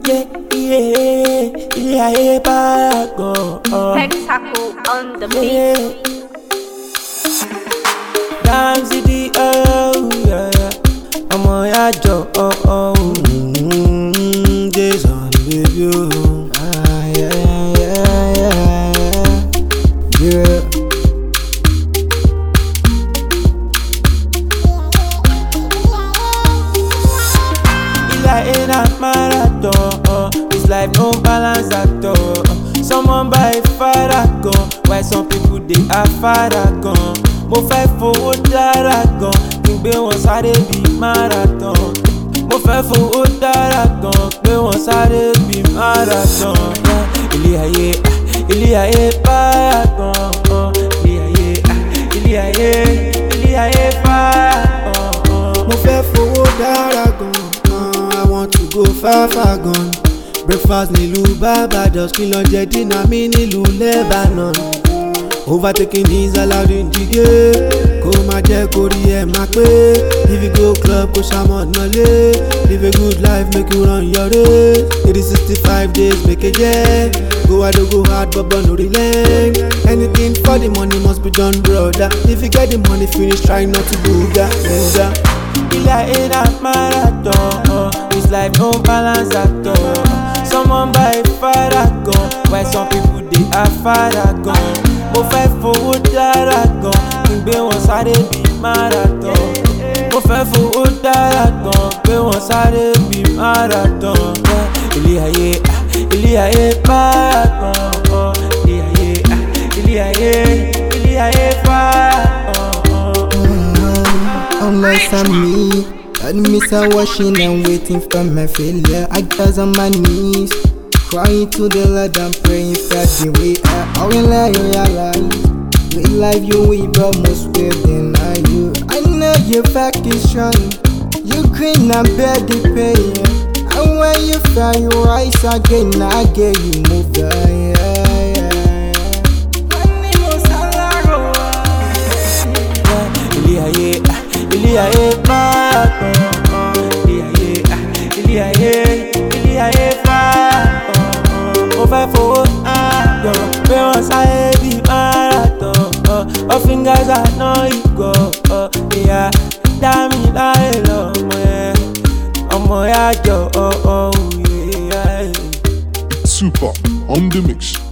ilé ayé paragon. Hexacle on the beat. Ramsey D, oh yeah. Ọmọ yàjọ, Jason baby, yeah. In a marathon, this life no balance at all. Someone buy Faragon, while some people they have Faragon. Mo fẹ́ fowó dára gan, kí n gbé wọn sáré bí marathon. Mo fẹ́ fowó dára gan, gbé wọn sáré bí marathon. Ilé ayé Faragon. Ilé ayé Faragon. Mo fẹ́ fowó dára gan. I want to go far gone. Breakfast nílùú Barbados, kí lọ jẹ dinner mi nílùú Lebanon. Overtaking is allowed in the game. Kó má jẹ́ kó rí ẹ̀ máa pé. If you go club, kó ṣàmọ̀nà lé. Live a good life, make you run your race. 365 days, make a jet. Go hard or go hard, but no relent. Anything for the money must be done, brother. If you get the money finish, try not to booga. Ilé ayé na marathon, this life no balance at all. Someone buy Faragon, while some people they have Faragon. Mo fẹ́ fowó dára gan, kí n gbé wọn sáré bí marathon. Mo fẹ́ fowó dára gan, gbé wọn sáré bí marathon. Ilé ayé Faragon. Ilé ayé Faragon. Unless I'm me, enemies are watching and waiting for my failure. I guess on my knees, crying to the Lord and praying for the way out. I will realize, with life you will almost will deny you. I know your back is strong, you green and bear the pain. And when you fell, you rise again, you move on. Ilé ayé Faragon. Ilé ayé Faragon. Mo fẹ́ fowó àgàn, gbé wọn sáré bí marathon. All fingers are not equal. Ìyá dá mi láre lọ́mọ ẹ̀, ọmọ yàjọ, Super on the mix.